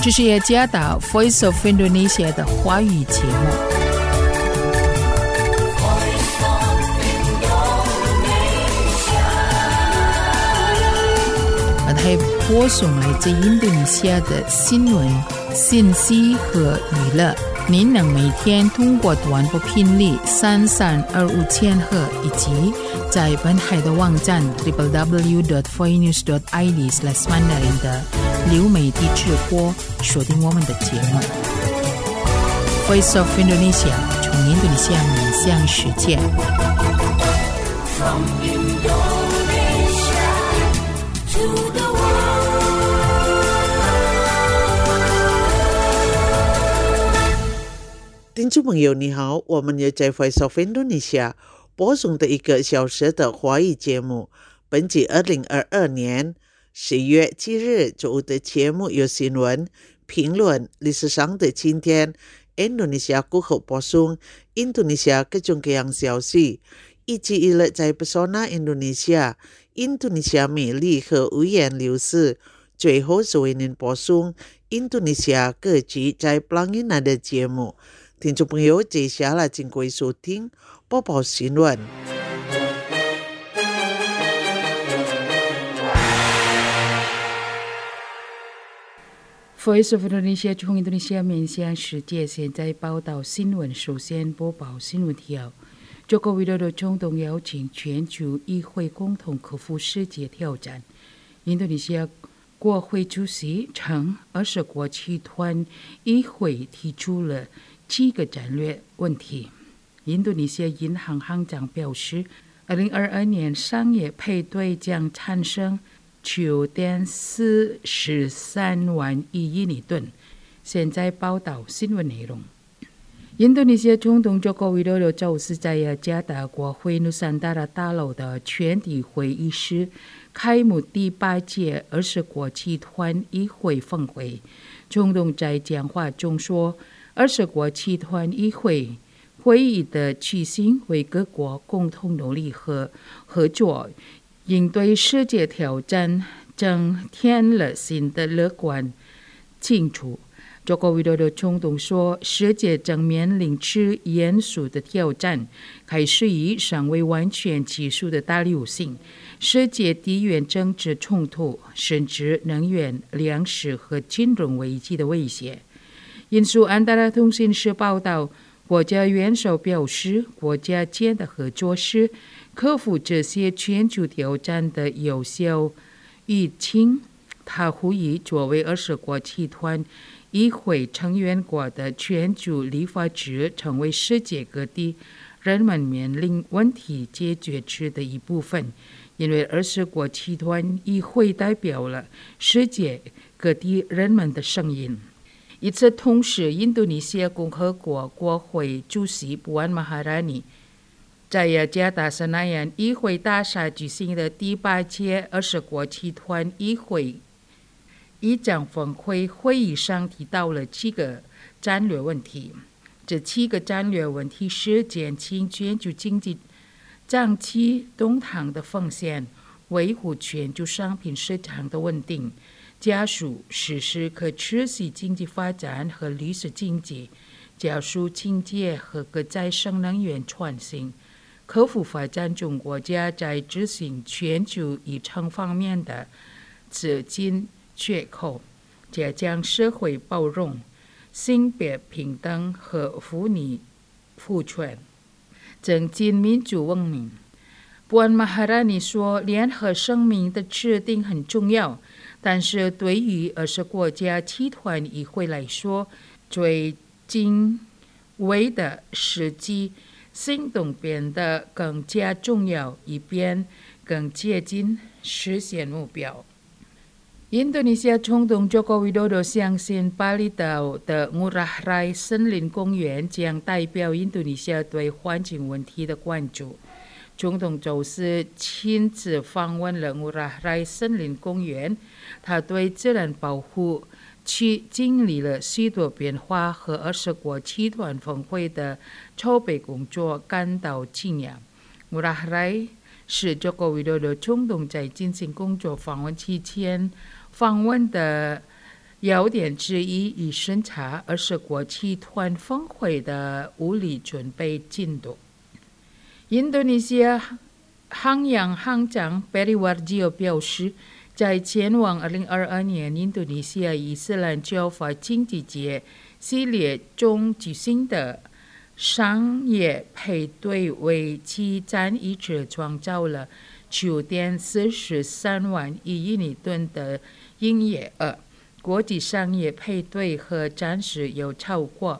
这是雅加达 Voice of Indonesia 的华语节目。还播送来自印度尼西亚的新闻、信息和娱乐。您能每天通过短波频率3325千赫以及在本海的网站 www.voinews.id/mandarin 的流媒体直播锁定我们的节目。Voice of Indonesia 从印度尼西亚面向世界。From Indonesia to the 听众朋友你好，我们也在 Voice of Indonesia 播送的1个小时的华语节目。本集2022年10月7日周五的节目有新闻、评论、历史上的今天、Indonesia 过后播送印度尼西亚各种各样消息，以及娱乐在 Pesona Indonesia 印度尼西亚美丽和五颜六色。最后是为您播送印度尼西亚各级在 Pelangina 的节目。听众朋友，接下来请各位收听播报新闻。 Voice of Indonesia 从印度尼西亚面向世界，现在报道新闻。首先播报新闻条：Joko Widodo 总统邀请全球议会共同克服世界挑战。印度尼西亚国会主席称，20国集团议会提出了7个战略问题。印度尼西亚银行行长表示，2022年商业配对将产生9.43万亿尼吨。现在报道新闻内容。印度尼西亚总统 Joko Widodo 周四在雅加达国会 Nusantara 大楼的全体会议室开幕第8届20国集团议会峰会。总统在讲话中说，20国集团议会会议的举行为各国共同努力和合作应对世界挑战增添了新的乐观清楚。Joko Widodo 总统说，世界正面临着严肃的挑战，开始于尚未完全结束的大流行、世界地缘政治冲突，甚至能源、粮食和金融危机的威胁。引述安达拉通讯社报道，国家元首表示，国家间的合作是克服这些全球挑战的有效疫情。他呼吁作为20国集团议会成员国的全球立法者成为世界各地人们面临问题解决之的一部分，因为20国集团议会代表了世界各地人们的声音。与此同时，印度尼西亚共和国国会主席Puan Maharani在雅加达Senayan议会大厦举行的第8届20国集团议会议长峰会会议上提到了7个战略问题。这7个战略问题是减轻全球经济长期动荡的风险，维护全球商品市场的稳定，加速实施可持续经济发展和绿色经济，加速清洁和可再生能源创新，克服发展中国家在执行全球议程方面的资金缺口，加强社会包容、性别平等和妇女赋权，增进民主文明。Puan Maharani 说，联合声明的制定很重要，但是对于20国家集团议会来说，最紧危的实际行动变得更加重要，以便更接近实现目标。印度尼西亚总统 Joko Widodo 相信巴厘岛的 Ngurah Rai 森林公园将代表印度尼西亚对环境问题的关注。总统周四亲自访问了 Ngurah Rai 森林公园，他对自然保护区经历了许多变化和20国集团峰会的筹备工作感到惊讶。Ngurah Rai 是 Joko Widodo 总统在进行工作访问期间访问的要点之一以审查20国集团峰会的武力准备进度。印度尼西亚航洋行长 Perry Warjio 表示，在前往2022年印度尼西亚伊斯兰教法经济节系列中举行的商业配对为其战役者创造了9.43万亿尼吨的营业额。国际商业配对和展示有超过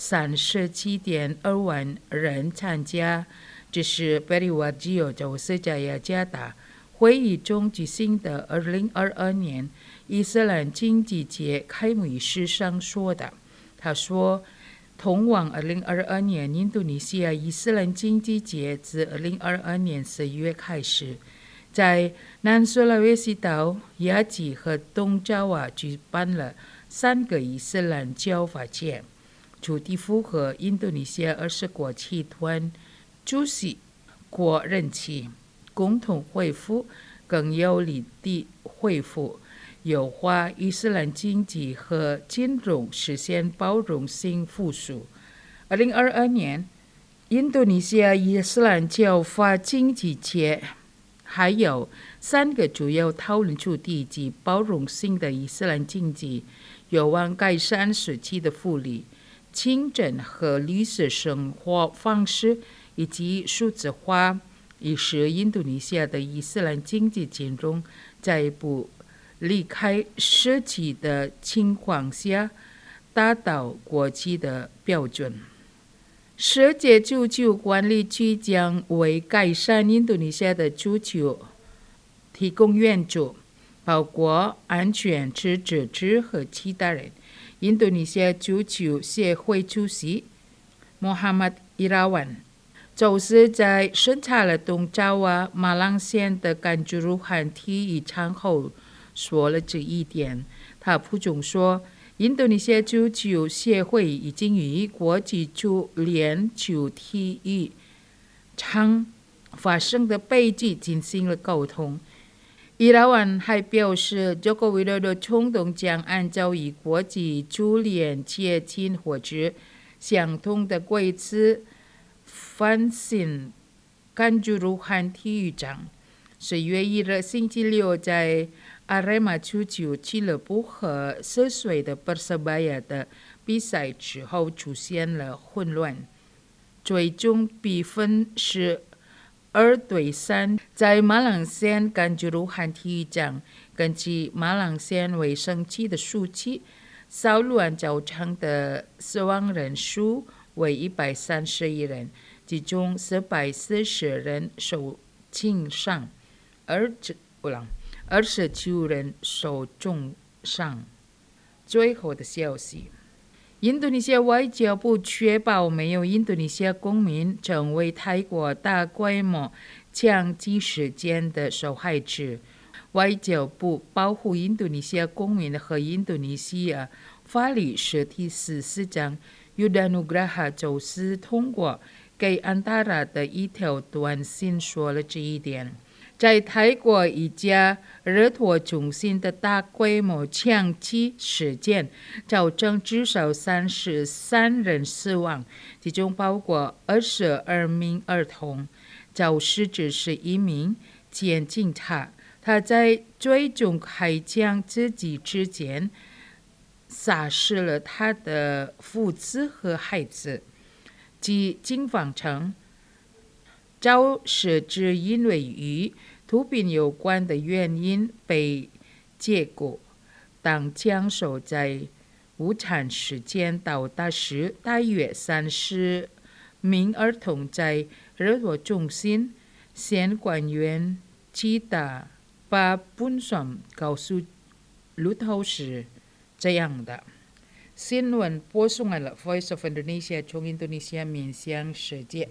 37.2万人参加。这是Perry Warjio在雅加达会议中举行的2022年伊斯兰经济节开幕仪式上说的。他说，通往2022年印度尼西亚伊斯兰经济节自2022年4月开始，在南苏拉威西岛、雅吉和东爪哇举办了3个伊斯兰教法节，主题符合印度尼西亚20国集团主席国任期，共同恢复更有力地恢复优化伊斯兰经济和金融，实现包容性复苏。2022年印度尼西亚伊斯兰教法经济节还有3个主要讨论主题及包容性的伊斯兰经济，有望改善社区的福利、清真和绿色生活方式以及数字化，以使印度尼西亚的伊斯兰经济金融在不离开社区的情况下达到国际的标准。世界足球管理局将为改善印度尼西亚的足球提供援助，包括安全制止和其他人。印度尼西亚足球协会主席Muhammad Irawan就是在审查了东爪哇马朗县的甘珠鲁汉体育场后说了这一点。他补充说，印度尼西亚足球协会已经与国际足联球体育场发生的悲剧进行了沟通。伊拉万还表示，Joko Widodo总统将按照与国际足联接近或者相同的规则翻新甘珠鲁汉体育场。10月1日星期六，在Arema足球俱乐部和涉水的Persebaya的比赛之后出现了混乱，最终比分是2-3。在马朗县甘珠鲁汉体育场，根据马朗县卫生局的数据，骚乱造成的死亡人数为131人，其中440人受轻伤，29人受重伤。最后的消息，印度尼西亚外交部确保没有印度尼西亚公民成为泰国大规模枪击事件的受害者。外交部保护印度尼西亚公民和印度尼西亚法律实体司司长Yudanugraha就是通过给安达拉的一条短信说了这一点。在泰国一家日托中心的大规模枪击事件，造成至少33人死亡，其中包括22名儿童。肇事者是一名前警察，他在最终开枪自己之前杀死了他的父子和孩子。即警方称，肇事者因为与毒品有关的原因被解雇。当枪手在午餐时间到达时，大约30名儿童在日托中心。县官员吉达巴本松告诉路透是这样的。新闻播送完了 Voice of Indonesia 从印度尼西亚面向世界。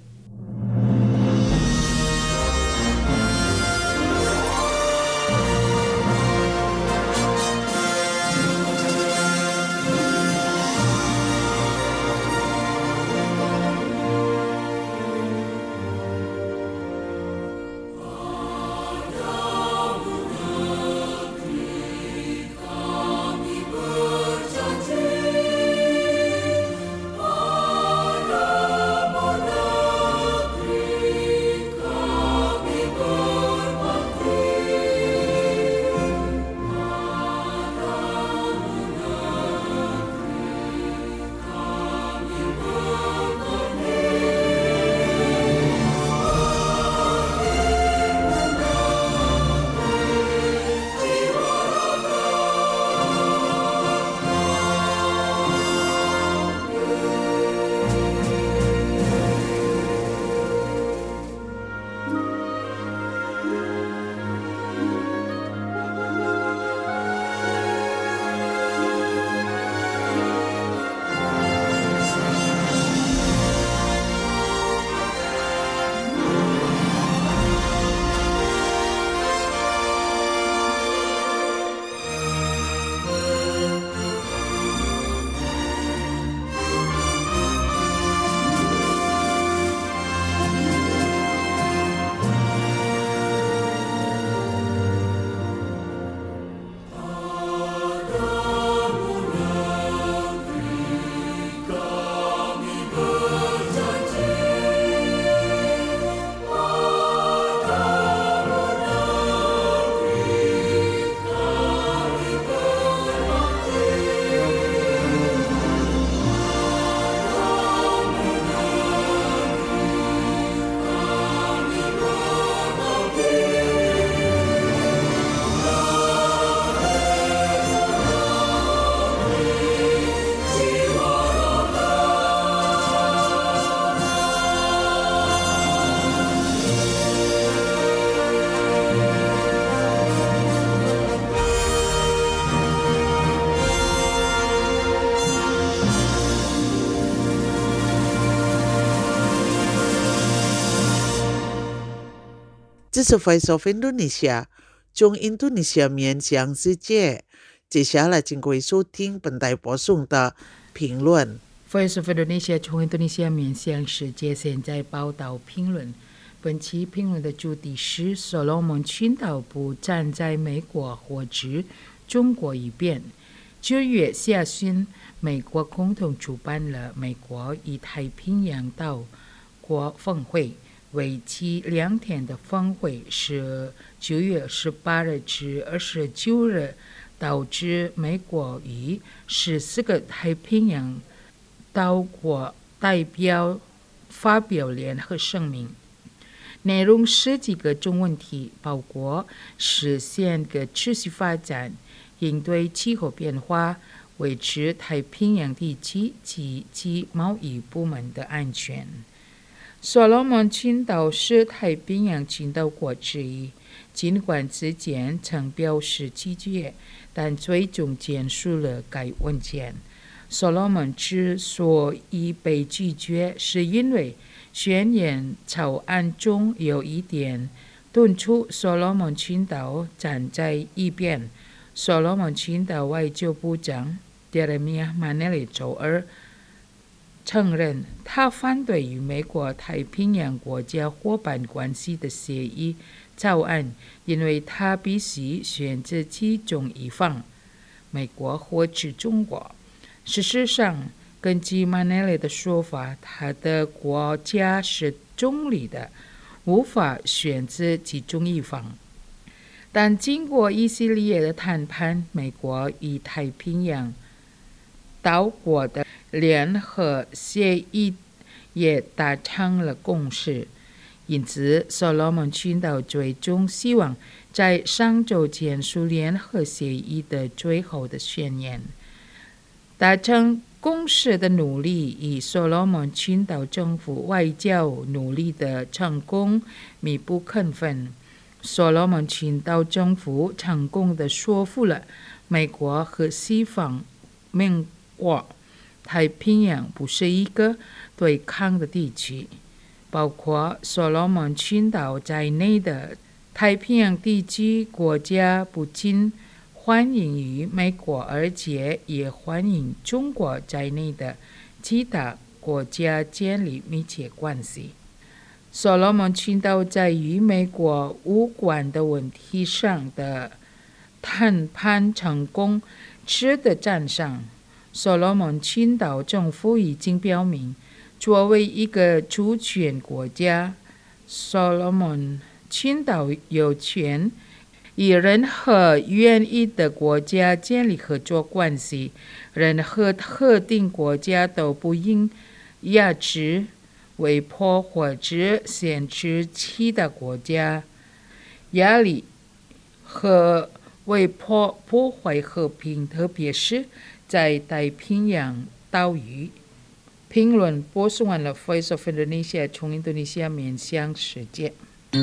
这是 Voice of Indonesia 中印度尼西亚面向世界。接下来请各位收听本台播送的评论。 Voice of Indonesia 从印度尼西亚面向世界现在报道评论。本期评论的主题是所罗门群岛不站在美国或者中国一边。9月下旬，美国共同主办了美国与太平洋岛国峰会，为期2天的峰会是9月18日至29日，导致美国与14个太平洋岛国代表发表联合声明，内容是几个重问题，包括实现可持续发展、应对气候变化、维持太平洋地区及其贸易部门的安全。所罗门群岛是太平洋群岛国之一，尽管之前曾表示拒绝，但最终签署了该文件。所罗门之所以被拒绝，是因为宣言草案中有一点敦促所罗门群岛站在一边。所罗门群岛外交部长 Jeremiah Manele 周二承认，他反对与美国太平洋国家伙伴关系的协议草案，因为他必须选择其中一方，美国或者中国。事实上，根据 Manele 的说法，他的国家是中立的，无法选择其中一方。但经过一系列的谈判，美国与太平洋岛国的联合协议也达成了共识，因此所罗门群岛最终希望在上周签署联合协议的最后的宣言。达成共识的努力与所罗门群岛政府外交努力的成功密不可分。所罗门群岛政府成功地说服了美国和西方盟国，太平洋不是一个对抗的地区，包括所罗门群岛在内的太平洋地区国家不仅欢迎与美国，而且也欢迎中国在内的其他国家建立密切关系。所罗门群岛在与美国无关的问题上的谈判成功值得赞赏。所罗门群岛政府已经表明，作为一个主权国家，所罗门群岛有权与任何愿意的国家建立合作关系，任何特定国家都不应压制、威迫或者限制其他国家，压力和威迫破坏和平，特别是在太平洋岛屿。评论播送完了 Voice of Indonesia 从印度尼西亚面向世界。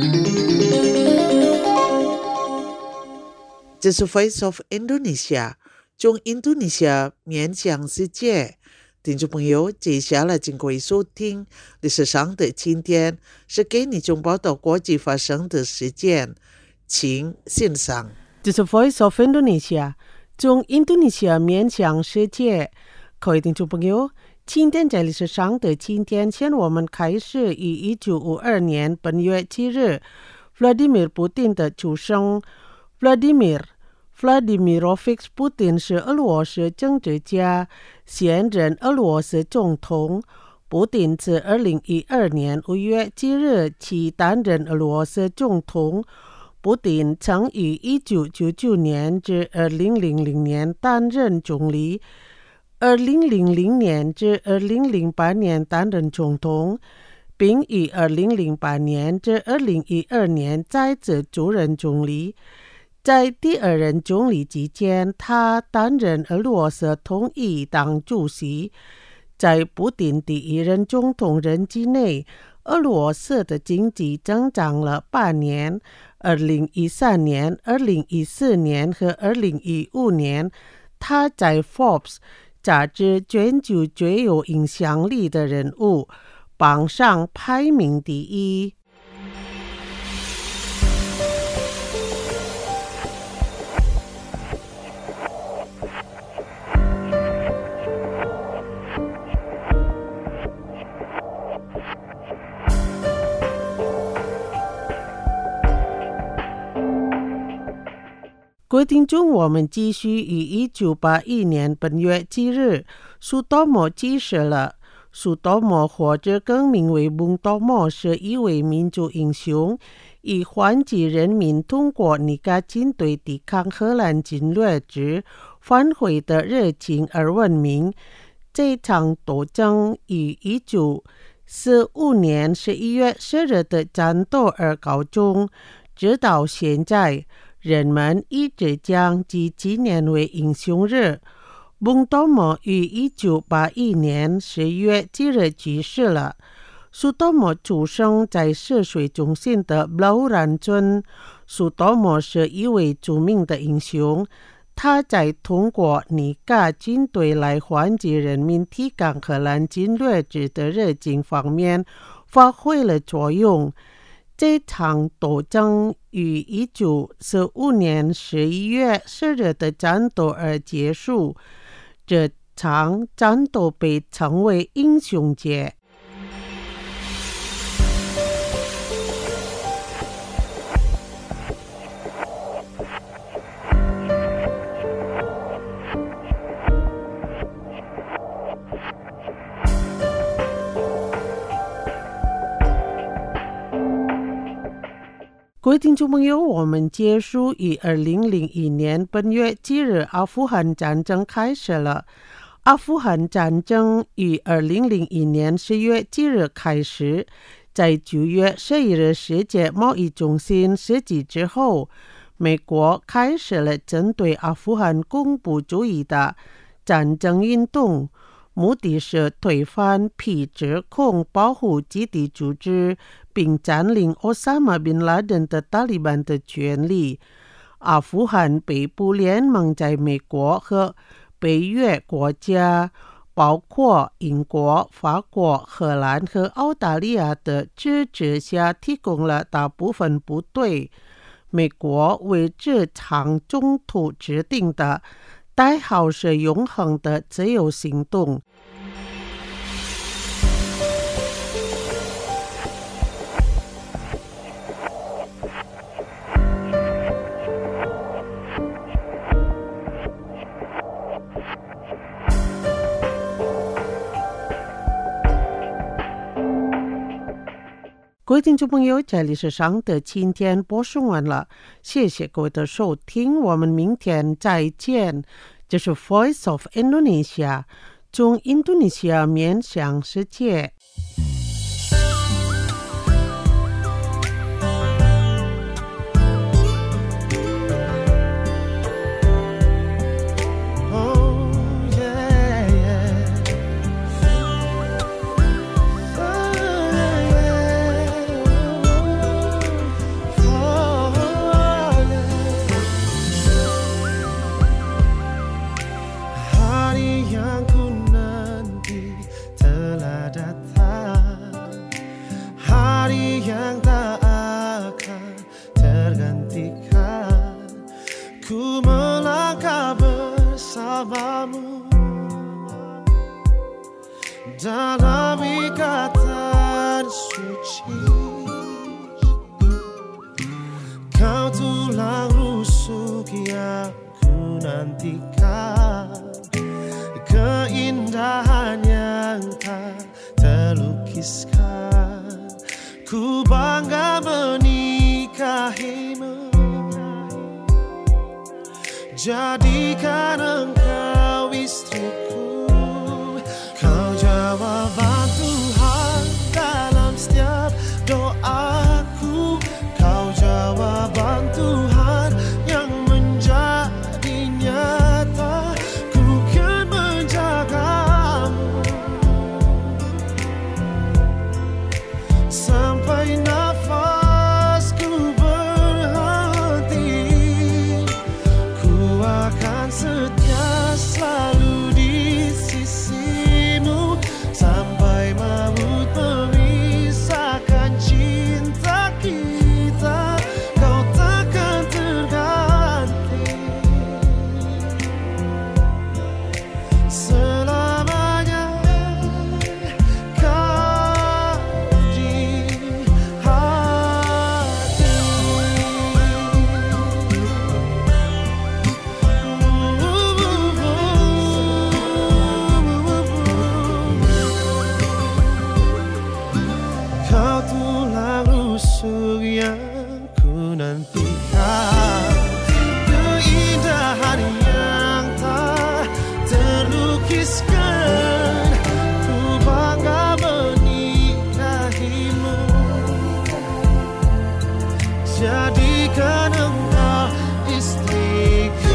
这是 Voice of Indonesia 中印度尼西亚面向世界。听众朋友，接下来请各位收听历史上的今天，是给你中报道国际发生的事件，请欣赏。 这是 Voice of Indonesia 中印度尼西亚面向世界。各位听众朋友，今天在历史上的今天，先我们开始于1952年本月7日，Vladimir Putin 的出生。Vladimir Vladimirovich Putin 是俄罗斯政治家，现任俄罗斯总统。普丁自2012年5月7日起担任俄罗斯总统。普丁曾于1999年至2000年担任总理，2000年至2008年担任总统，并于2008年至2012年再次就任总理。在第二任总理期间，他担任俄罗斯统一党主席。在普丁第一任总统任期内，俄罗斯的经济增长了8年，2013年、2014年和2015年，他在 Forbes 杂志全球最有影响力的人物榜上排名第一。 各位听众，我们继续以1981年本月7日苏多摩记事了。苏多摩或者更名为蒙多摩，是一位民族英雄，以缓解人民通过尼加军队抵抗荷兰侵略之反悔的热情而闻名。这场斗争以1945年11月10日的战斗而告终，直到现在，人们一直将其纪念为英雄日。蒙多摩于1981年10月7日去世了。苏多摩出生在泗水中心的布兰村。苏多摩是一位著名的英雄，他在通过尼加军队来缓解人民抵抗荷兰侵略者的热情方面发挥了作用。这场斗争于1945年11月10日的战斗而结束，这场战斗被称为英雄节。各位听众朋友，我们结束于2001年本月7日阿富汗战争开始了。阿富汗战争于2001年10月7日开始，在9月11日世界贸易中心事件之后，美国开始了针对阿富汗恐怖主义的战争运动，目的是推翻批指控保护基地组织并占领奥萨马·宾·拉登的塔利班的权利。阿富汗北部联盟在美国和北约国家，包括英国、法国、荷兰和澳大利亚的支持下提供了大部分部队。美国为这场冲突制定的代号是永恒的自由行动。各位听众朋友，这里是上的今天播送完了，谢谢各位的收听，我们明天再见。这是 Voice of Indonesia， 从印度尼西亚面向世界。 Dalam ikatan suci, kau tulang rusuk yang ku nantikan, keindahan yang tak terlukiskan. Ku bangga menikahimu, jadikan engkau istriku. Jawaban Tuhan dalam setiap doaku, kau jawaban Tuhan yang menjadi nyata. Ku kan menjagamu sampai nafasku berhenti. Ku akan setia yang ku nantikan, keindahan yang tak terlukiskan. Ku bangga menikahimu, jadikan engkau istriku.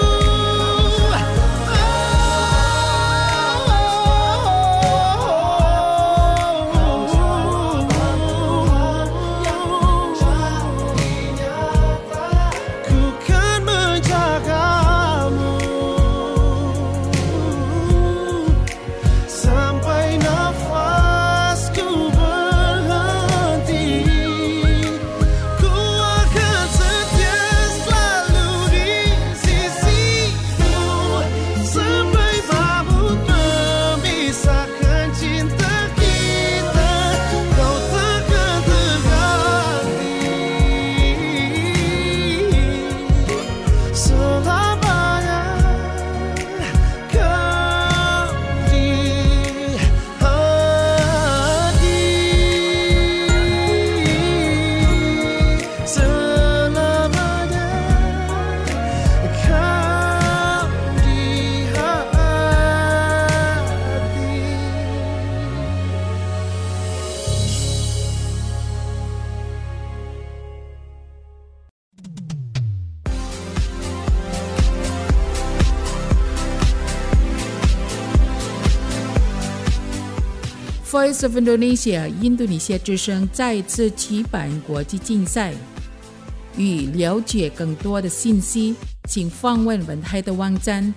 Voice of Indonesia 印度尼西亚之声再次举办国际竞赛。欲了解更多的信息，请访问本台的网站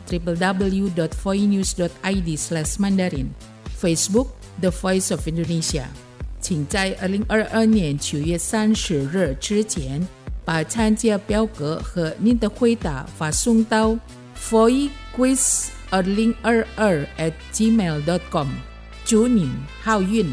www.voinews.id/mandarin Facebook The Voice of Indonesia。请在2022年9月30日之前把参加表格和您的回答发送到 voicequiz2022@gmail.com。祝您好运！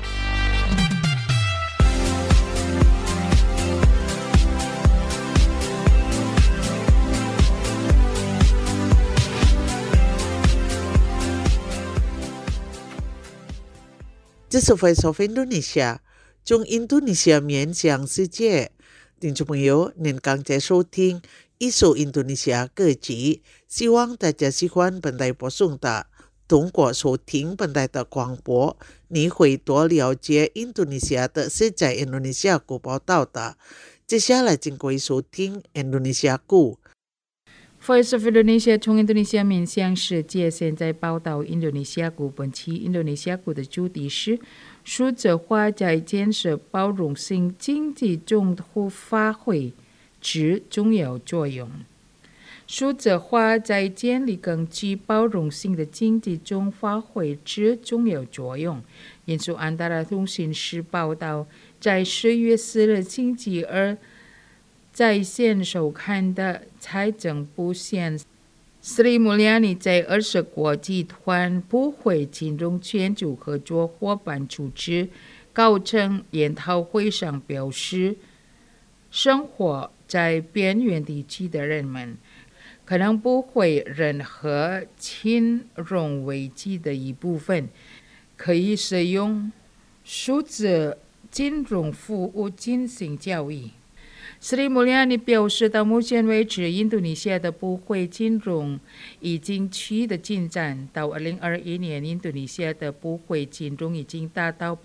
这是 Voice of Indonesia 中印度尼西亚面向世界。听众朋友，您刚才收听一首印度尼西亚歌曲，希望大家喜欢本台播送的。通过收听本台的广播，你会多了解印度尼西亚的实在印度尼西亚故报道的。接下来请各位收听印度尼西亚故。 Voice of Indonesia 从印度尼西亚面向世界，现在报道印度尼西亚故。本期印度尼西亚故的主题是数字化在建设包容性经济中发挥之重要作用。数字化在建立更具包容性的经济中发挥之重要作用。引述安达拉通讯社报道，在10月4日星期二在线收看的财政部县Sri Mulyani 在20国集团部会金融全球合作伙伴组织高层研讨会上表示，生活在边缘地区的人们可能不会任何金融危机的一部分，可以使用数字金融服务进行交易。Sri Mulyani 表示，到目前为止，印度尼西亚的部会金融已经取得进展。到2021年，印度尼西亚的部会金融已经达到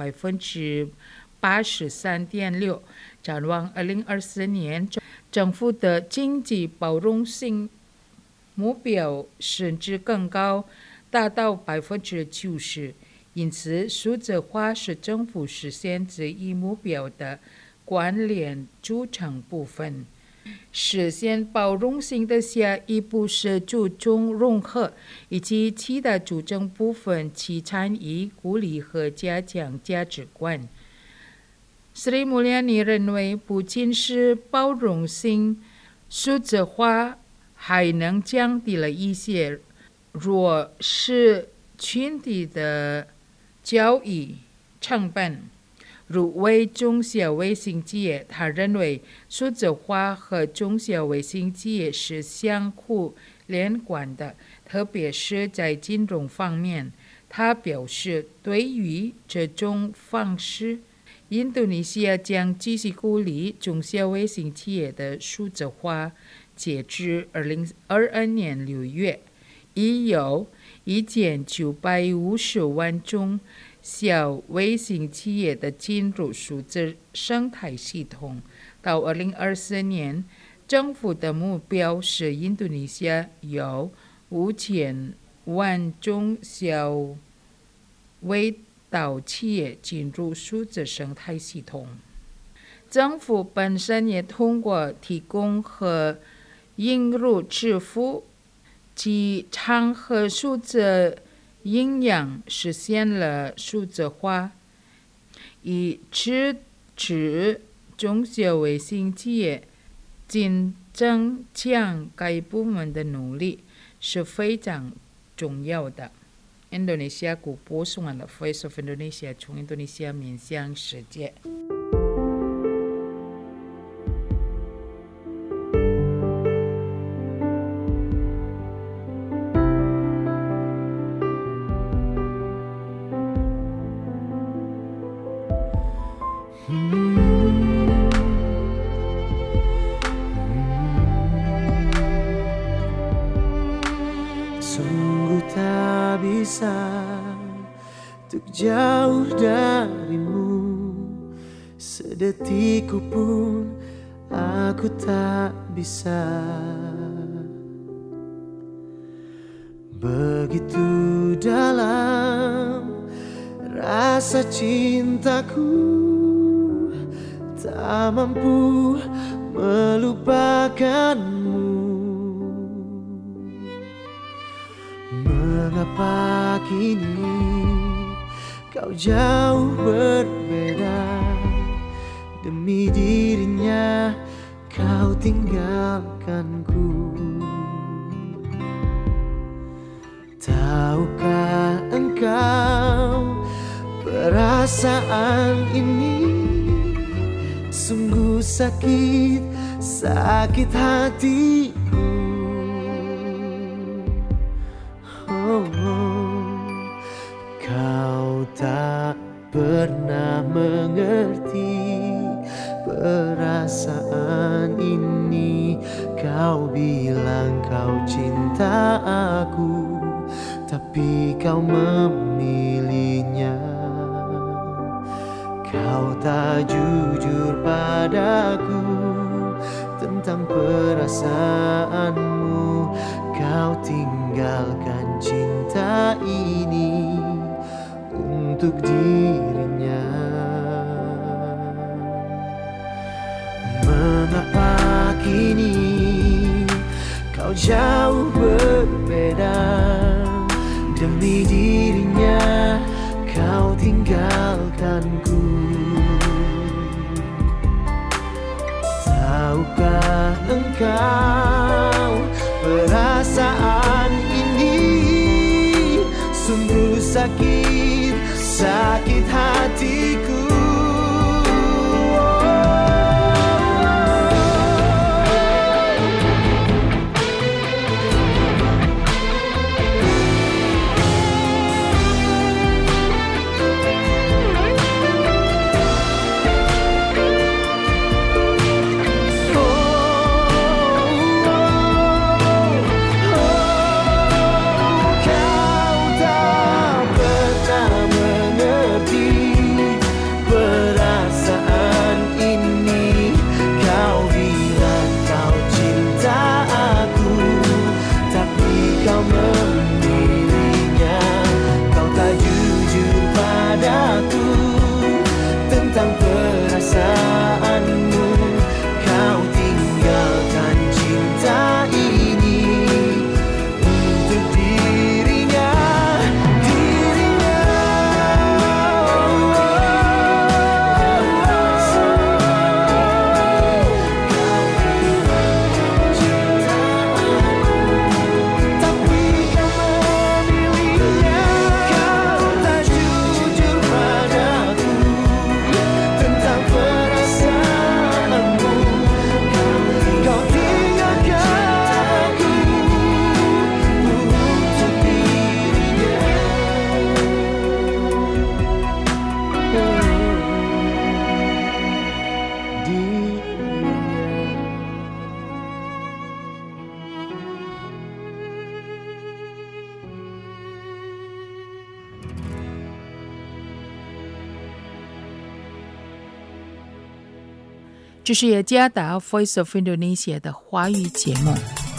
83.6%。展望2024年，政府的经济包容性目标甚至更高，达到90%。因此，数字化是政府实现这一目标的关联组成部分。实现包容性的下一步是注重融合以及其他组成部分其参与、鼓励和加强价值观。Sri Mulyani 认为，不仅是包容性数字化，还能降低了一些弱势群体的交易成本。如为中小微型企业，他认为数字化和中小微型企业是相互连贯的，特别是在金融方面。他表示，对于这种方式， 印度尼西亚将继续鼓励中小微型企业的数字化，截至2022年6月，已有1950万中小微型企业的进入数字生态系统。到2024年，政府的目标是印度尼西亚有5000万中小微岛企业进入数字生态系统。政府本身也通过提供和引入支付及场合数字营养，实现了数字化，以支持中小微型企业增强该部门的努力是非常重要的。Indonesia广播送完了 Voice of Indonesia， 从印度尼西亚面向世界。 Sungguh tak bisa untuk jauh darimu, sedetikku pun aku tak bisa. Begitu dalam rasa cintaku, tak mampu melupakanmu. Mengapa kini kau jauh berbeda, demi dirinya kau tinggalkanku. Tahukah engkau perasaan ini sungguh sakit, sakit hatiku. Kau tak pernah mengerti perasaan ini. Kau bilang kau cinta aku, tapi kau memilihnya. Kau tak jujur padaku tentang perasaanmu. Kau tinggalkan cinta ini untuk dirinya. Mengapa kini kau jauh berbeda, demi dirinya kau tinggalkanku. Tahukah engkau perasaan ini sungguh sakit, sakit hatiku. 这是雅加达 Voice of Indonesia 的华语节目。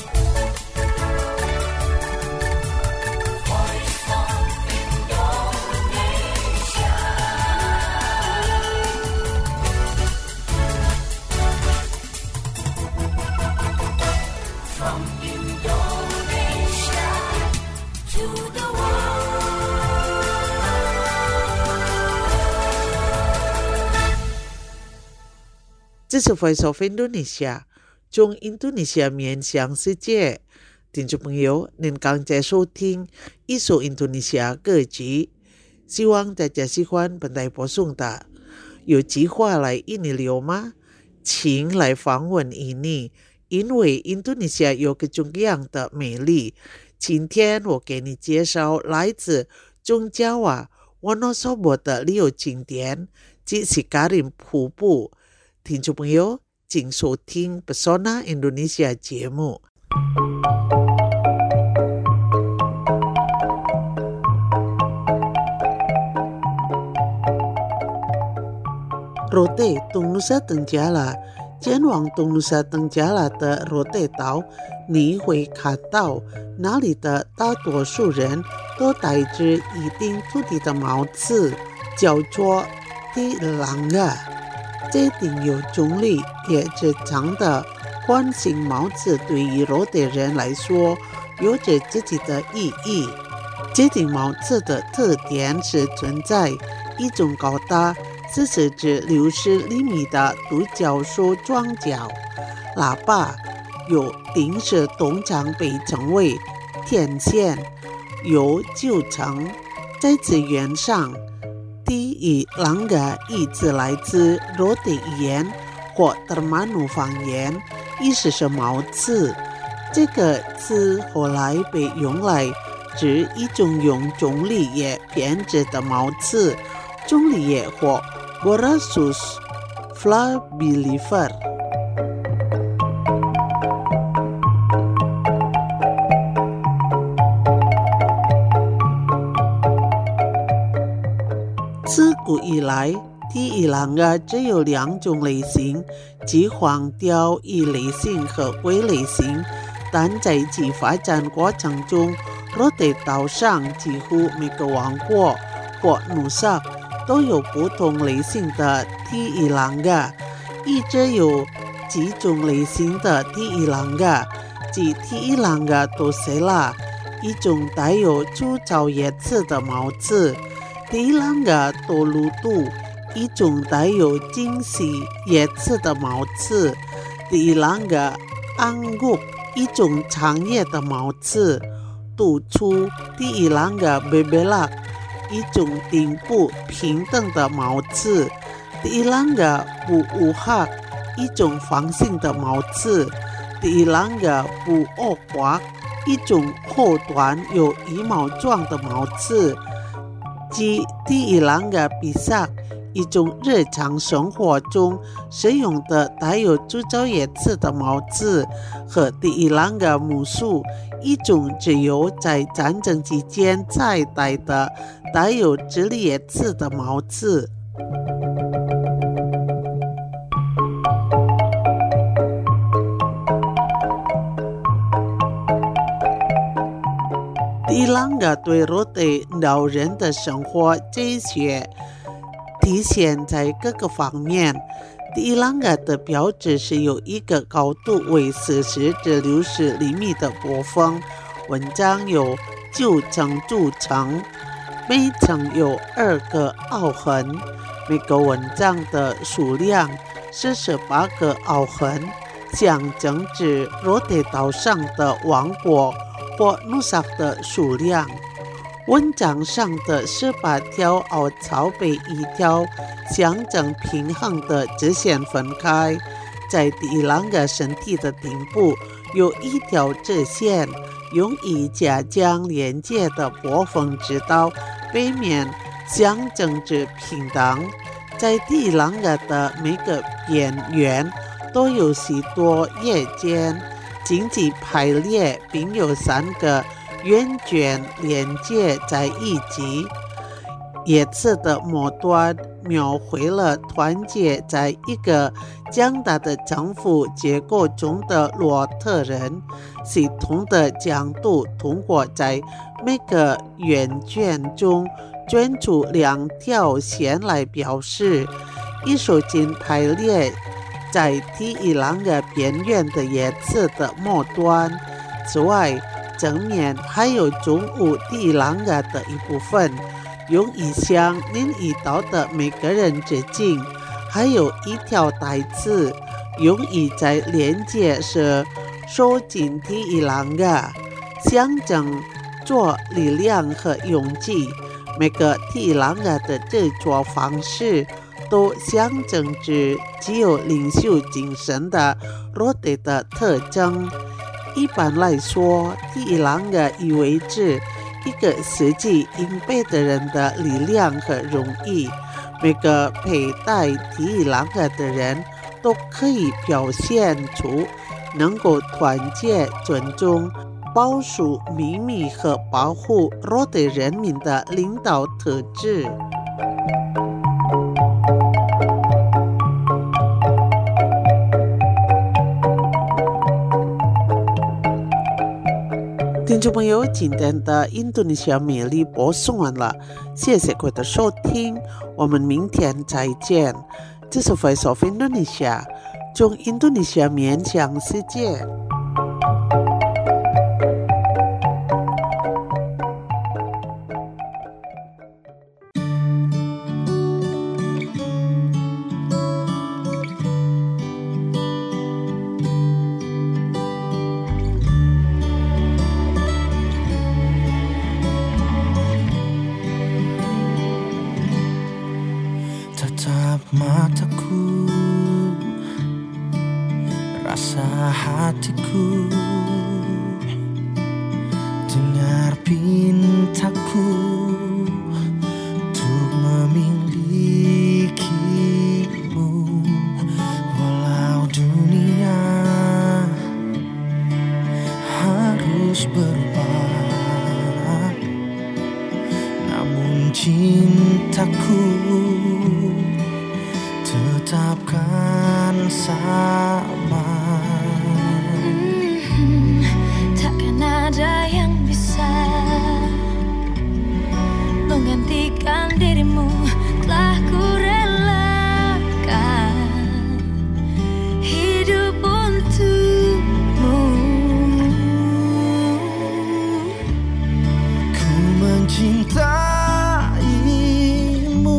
这是 Voice of Indonesia 中印度尼西亚面向世界。听众朋友，您刚才收听一首印度尼西亚歌曲，希望大家喜欢本台播送的。有计划来印尼旅游吗？请来访问印尼，因为印度尼西亚有各种各样的美丽。今天我给你介绍来自中加瓦 Wonosobo 的旅游景点及Sikarim 瀑布。听众朋友，请收听 Pesona Indonesia 节目。Rote 东Nusa Tenggara，前往东Nusa Tenggara的 Rote 岛你会看到那里的大多数人都戴着一顶土地的帽子，叫做 Tilanga。这顶有中立也是长的环形帽子对于罗德人来说有着自己的意义。这顶帽子的特点是存在一种高达40至60厘米的独角兽装角，喇叭有临时通常被称为天线，有9层，在字源上Tilanga 意字来自罗德语言或德玛努方言，意思是帽子。这个词后来被用来指一种用棕榈叶编织的帽子，棕榈叶或 Borassus flabilifer。自古以来，Tilanga只有2种类型，即黄貂一类型和龟类型。但在其发展过程中，罗德岛上几乎每个王国或Nusa都有不同类型的Tilanga，一直有几种类型的Tilanga，即Tilanga Tosela，一种带有粗糙叶刺的帽子。Tilanga Tolutu，一种带有精细叶刺的帽子。Tilanga Angguk，一种长叶的帽子。突出Tilanga Bebelak，一种顶部平等的帽子。Tilanga Buuhak，一种方形的帽子。Tilanga Buokwak，一种后端有羽毛状的帽子。即Tilanga Pisak，一种日常生活中使用的带有粗糙叶刺的帽子，和Tilanga Musuh，一种只有在战争期间才戴的带有直立叶刺的帽子。Tilanga 对罗德岛人的生活哲学体现在各个方面。Tilanga 的标志是有一个高度为40至60厘米的波峰，文章有9层组成，每层有2个凹痕，每个文章的数量是18个凹痕，象征着罗德岛上的王国或Nusa的数量。文章上的18条凹槽被一条象征平衡的直线分开，在Tilanga身体的顶部有一条直线，用以加强连接的波峰直到背面，象征着平等。在Tilanga的每个边缘都有许多叶尖，紧紧排列，并有3个圆卷连接在一起。叶刺的末端描绘了团结在一个强大的政府结构中的洛特人，系统的角度通过在每个圆圈中圈出2条线来表示，艺术家排列在第一2个边缘的叶子的末端。此外，正面还有中午第2个的一部分，用以向另一道的每个人致敬，还有一条带子，用以在连接时收进第一2个，象征着力量和勇气。每个第2个的制作方式都象征着具有领袖精神的罗德的特征。一般来说，第2个意味着一个实际应备的人的力量和荣誉。每个佩戴第2个的人都可以表现出能够团结、尊重、保守秘密和保护罗德人民的领导特质。听众朋友，今天的印度尼西亚美丽播送完了，谢谢各位的收听，我们明天再见。这是 Voice of Indonesia， 从印度尼西亚面向世界。 Mataku, rasa hatiku, dengar pintaku untuk memilikimu. Walau dunia harus berubah, namun cintaku tetapkan sama. Takkan ada yang bisa menggantikan dirimu, telah ku relakan hidup untukmu. Ku mencintaimu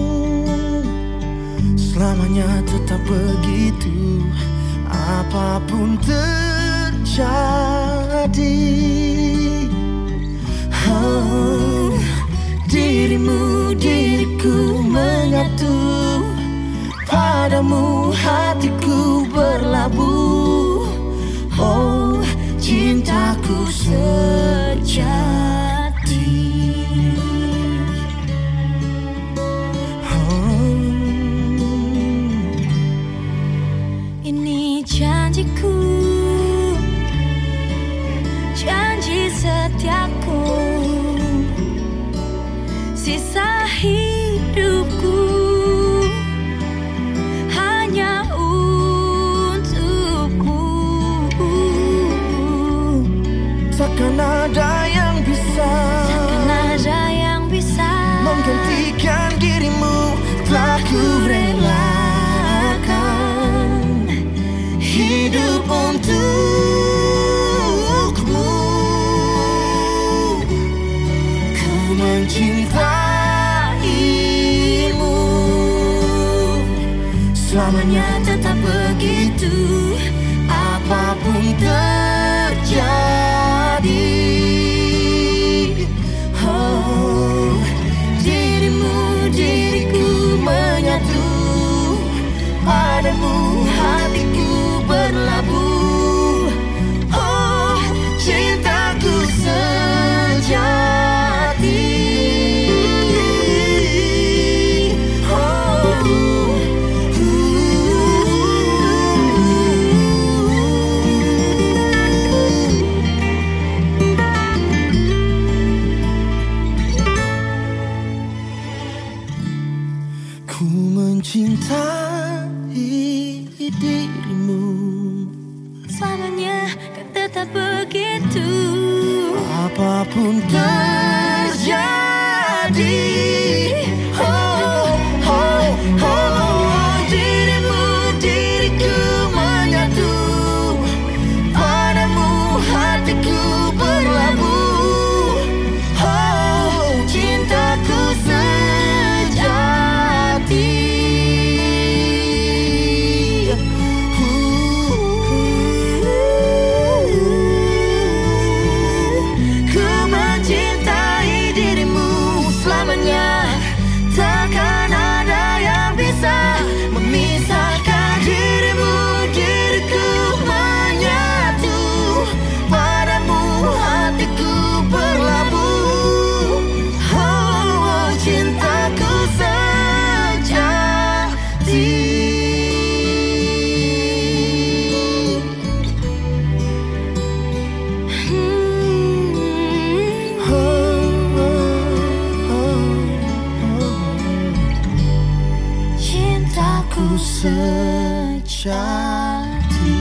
selamanya, tetap begitu, apapun terjadi. Oh, dirimu, diriku menyatu, padamu hatiku berlabuh. Oh, cintaku sejati. Janjiku, janji setiaku, sisa hidupku hanya untukmu. Takkan ada yang bisa, takkan ada yang bisa menggantikan dirimu, telah ku relakan hidup untukmu. Ku mencintaimu selamanya, tetap begitu, apapun terjadi. Oh, dirimu, diriku menyatu, padamu hatiku berlabuh. Oh, cintaku sejati. Oh, dirimu. Selamanya kan tetap begitu. Apapun terjadi, dirimu, diriku menyatu. Padamu hatiku berlabuh. Cintaku sejati. Ku mencintai dirimu selamanya. Takkan ada yang bisa memisahkan dirimu, diriku menyatu. Padamu hatiku berlabuh. Cintaku sejati. Cintaku sejati.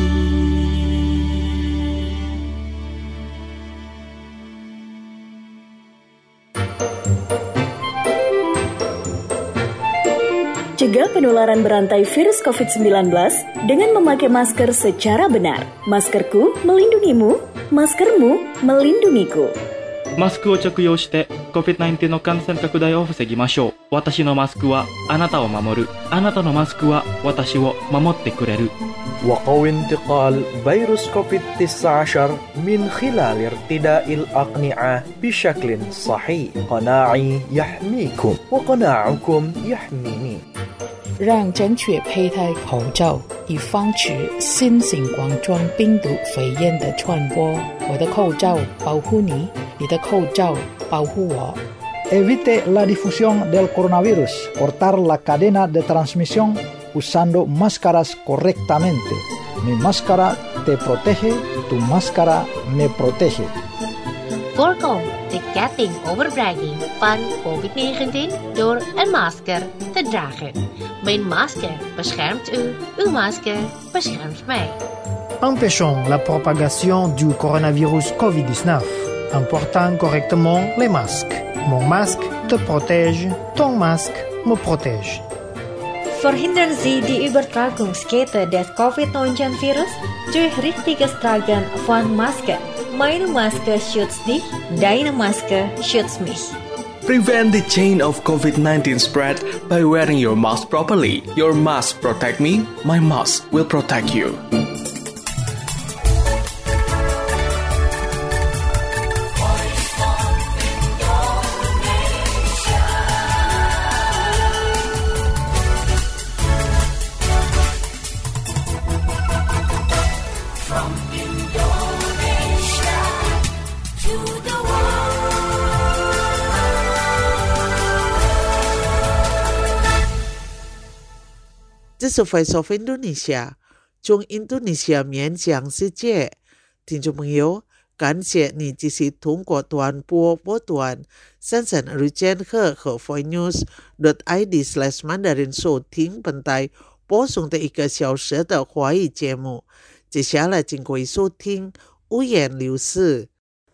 Cegah penularan berantai virus COVID-19 dengan memakai masker secara benar. Maskerku melindungimu, maskermu melindungiku. マスクを着用して COVID-19 の感染拡大を防ぎましょう。私のマスクはあなたを守る。あなたのマスクは私を守ってくれる。 وقوي انتقال فيروس كوفيد-19 من خلال ارتداء الأقنعة بشكل صحيح. قناعي يحميكم وقناعكم يحميني. 让正确佩戴口罩，以防止新型冠状病毒肺炎的传播。我的口罩保护你，你的口罩保护我。 Evite la difusión del coronavirus. Cortar la cadena de transmisión usando máscaras correctamente. Mi máscara te protege, tu máscara me protege. Voorkom de ketting overbrenging van COVID-19 door een masker te dragen. Mijn masker beschermt u, uw masker beschermt mij. Empêchons la propagation du coronavirus COVID-19 en portant correctement les masques. Mon masque te protège, ton masque me protège. Verhindern Sie die Übertragungskette des COVID-19-Virus durch richtiges Tragen von Masken. Meine Maske schützt dich, deine Maske schützt mich. Prevent the chain of COVID-19 spread by wearing your mask properly. Your mask protect me, my mask will protect you. 这是 Voice of Indonesia 从印度尼西亚面向世界。听众朋友，感谢你继续通过短波波段33日间赫和 voinews.id/mandarin 收听本台播送的1个小时的华语节目。接下来请各位收听五言六事。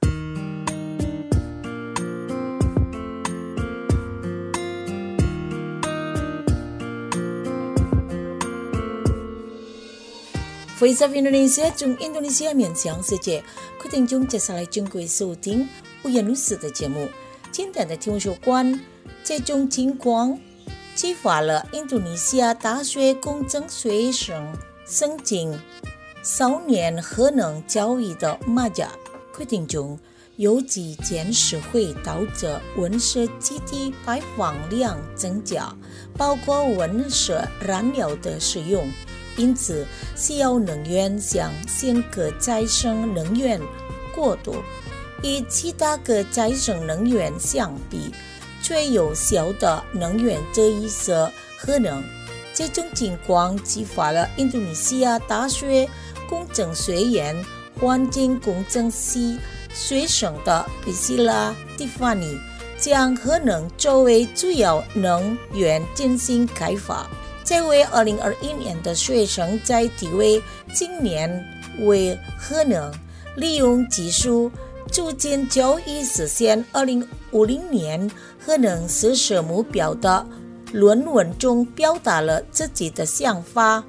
Voice of Indonesia 从印度尼西亚面向世界，快听众接下来正规收听五言六事的节目。今天的题目有关这种情况激发了印度尼西亚大学工程学生申请少年核能教育的骂架。快听众有几件事会导致温室气体排放量增加，包括温室燃料的使用。因此，需要能源向新可再生能源过渡，与其他可再生能源相比，最有效的能源之一是核能。这种情况激发了印度尼西亚大学工程学院环境工程系学生的比希拉蒂法尼将核能作为主要能源进行开发。 这位2021年的学生在体位今年为核能利用技术促进交易实现2050年核能实施目标的论文中表达了自己的想法。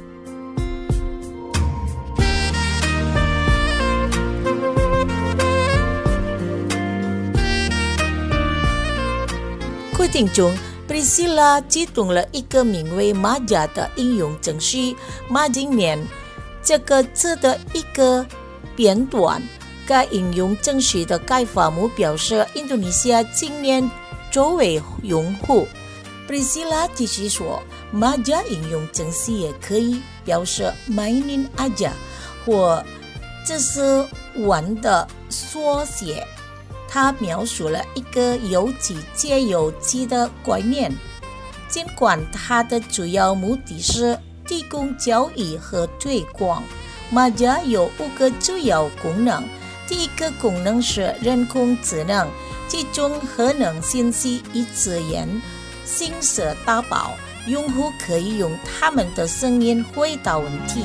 规定中 Priscilla 启动了一个名为 Maja 的应用程序。马今年这个字的一个片段，该应用程序的开发目标是印度尼西亚今年作为用户。Priscilla 继续说 ，Maja 应用程序也可以表示 mainin aja 或这是玩的缩写。他描述了一个有机借有机的概念，尽管它的主要目的是提供教育和推广。Maja 有5个主要功能。第一个功能是人工智能，集中核能信息与资源，信息大爆，用户可以用他们的声音回答问题。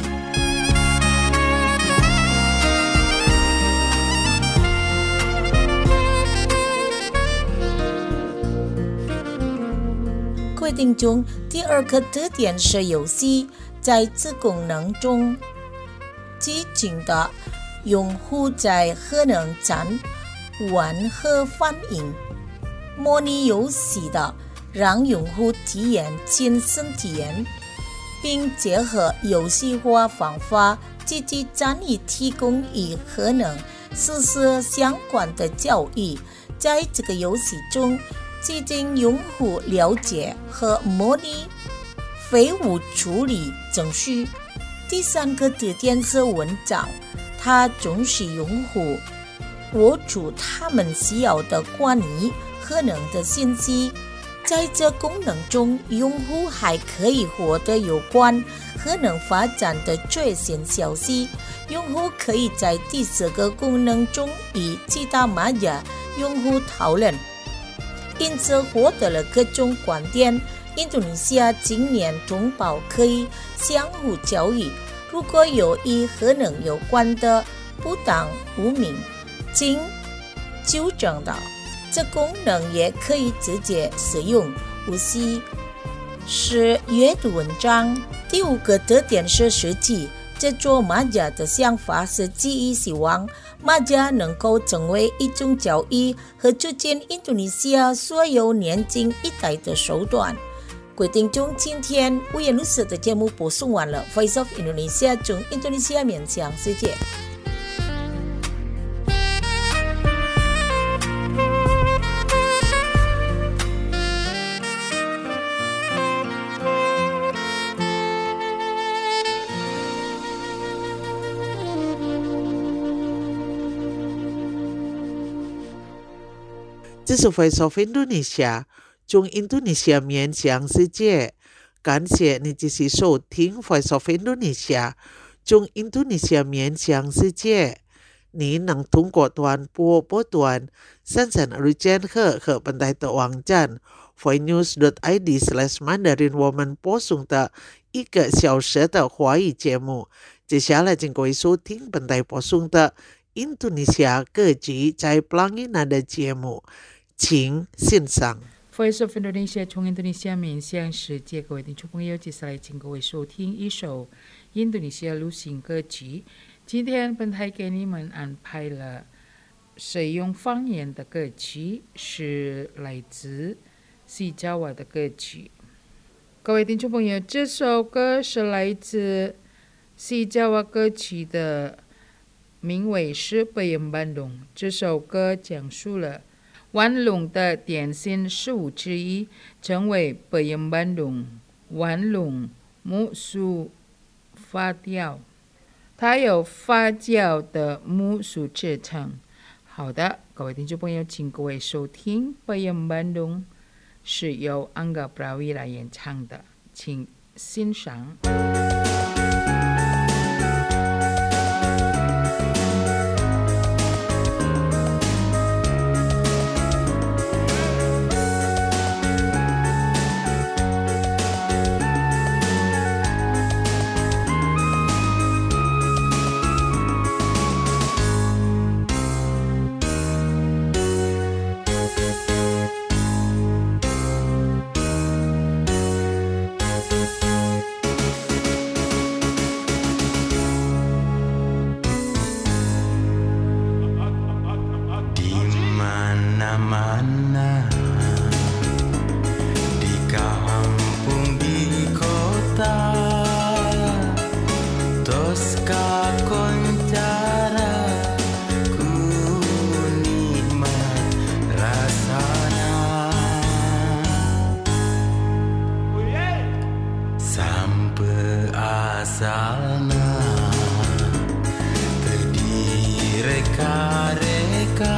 规定中，第二个特点是游戏，在此功能中，激进的用户在核能站玩和反应，模拟游戏的让用户体验亲身体验，并结合游戏化方法，积极参与提供与核能实施相关的教育。在这个游戏中，激进用户了解和模拟废物处理程序。第三个特点是文章，它重视用户获取他们需要的关于核能的信息。在这功能中，用户还可以获得有关核能发展的最新消息。用户可以在第四个功能中与其他Maja用户讨论，因此获得了各种观点。印度尼西亚今年同胞可以相互交易，如果有与核能有关的不当污名，经纠正的，这功能也可以直接使用，无需是阅读文章。第5个特点是实际，这做Maja的想法是基于希望Maja能够成为一种教育和促进印度尼西亚所有年轻一代的手段。规定中，今天五颜六色的节目播送完了。Voice of Indonesia 从印度尼西亚面向世界。 这是 Voice of Indonesia 从印度尼西亚面向世界。感谢你继续收听 Voice of Indonesia 从印度尼西亚面向世界。你能通过短波波段三三日间和本台的网站 voinews.id/mandarin 我们播送的1个小时的华语节目。接下来请各位收听本台播送的印度尼西亚各级在 Pelangi Nada 节目，请欣赏。 Voice of Indonesia 从印度尼西亚面向世界，各位听众朋友，接下来请各位收听一首印度尼西亚流行歌曲。今天本台给你们安排了使用方言的歌曲，是来自西爪哇的歌曲。各位听众朋友，这首歌是来自西爪哇歌曲的，名为是Peyem Bandung。这首歌讲述了玩龙的点心事物之一，称为Peyem Bandung玩龙木薯发酵，它有发酵的木薯制成。好的，各位听众朋友，请各位收听Peyem Bandung，是由Angga Prawi来演唱的，请欣赏。 asalna terdireka-reka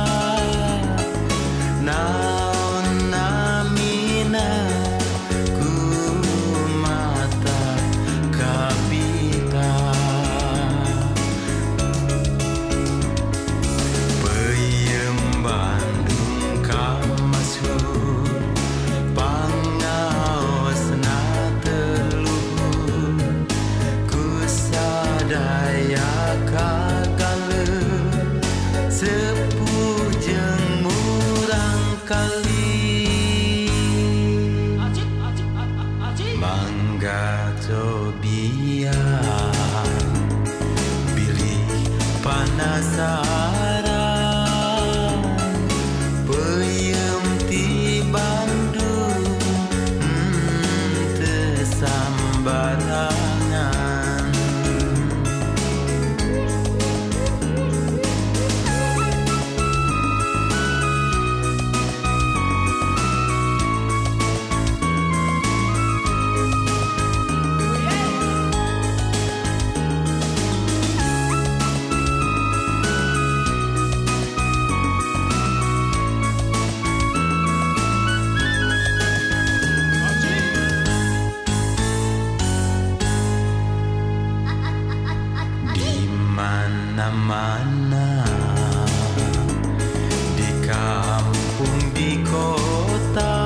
naon namina ku mata kapita peuyeum Bandung kamashur pangaosna teluhur ku sadaya kagaleur sepuh jeung murang kali mangga cobian bilih panasaran peuyeum ti Bandung teu sambarangan mana di kampung di kota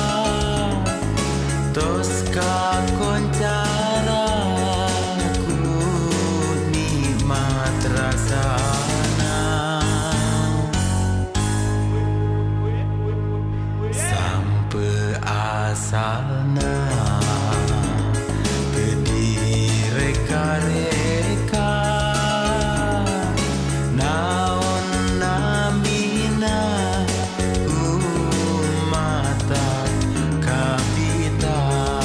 tos kakoncara ku nikmat rasana sampai asalna teu direka-reka naon namina ku mata kapita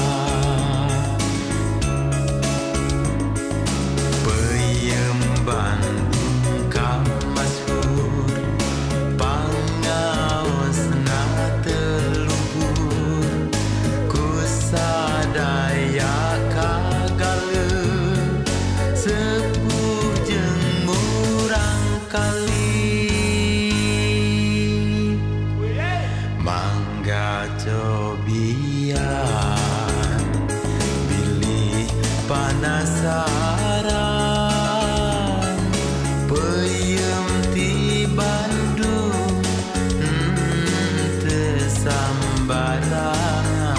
peuyeum Bandung kamashur pangaosna teluhur ku sadaya kagaleur sepuh jeung murang kali mangga cobian bilih panasaran peuyeum ti Bandung teu sambarangan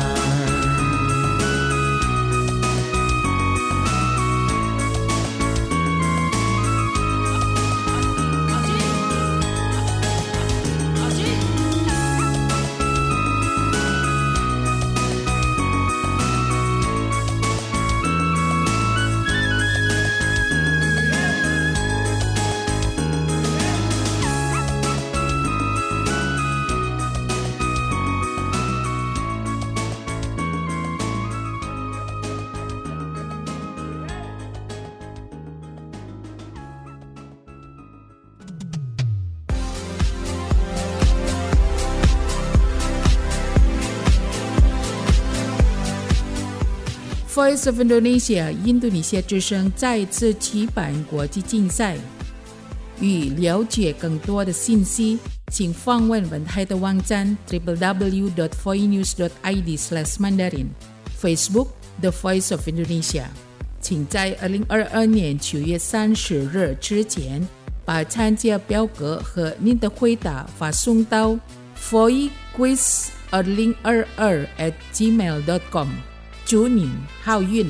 Voice of Indonesia 印度尼西亚之声再次举办国际竞赛。欲了解更多的信息，请访问本台的网站 www.voinews.id/mandarin Facebook The Voice of Indonesia。请在2022年9月30日之前把参加表格和您的回答发送到 voicequiz2022@gmail.com。祝您好运！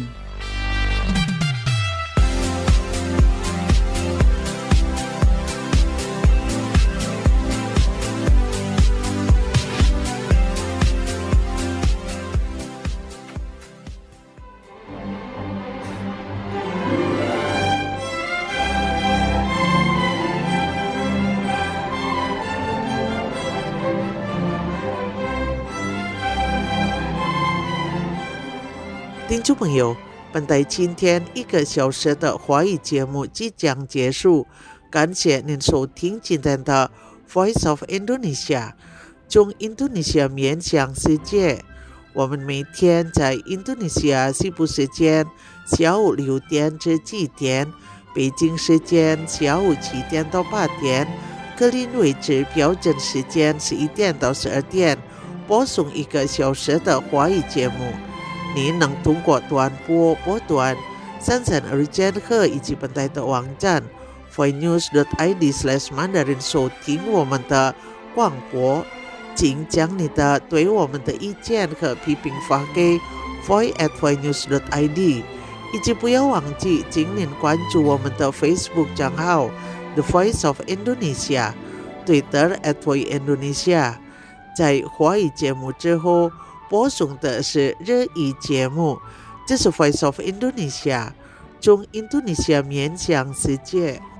听众朋友，本台今天1个小时的华语节目即将结束，感谢您收听今天的 Voice of Indonesia， 从印度尼西亚面向世界。 我们每天在印度尼西亚西部时间下午6点至7点，北京时间下午7点到8点，格林威治标准时间11点到12点，播送1个小时的华语节目。您能通过短波波段33赫以及本台的网站 voinews.id/mandarin 收听我们的广播。请将你的对我们的意见和批评发给 voice@voinews.id， 以及不要忘记请您关注我们的 Facebook 账号 The Voice of Indonesia， Twitter @voiceindonesia。 在华语节目之后播送的是日语节目，这是 Voice of Indonesia， 从印度尼西亚面向世界。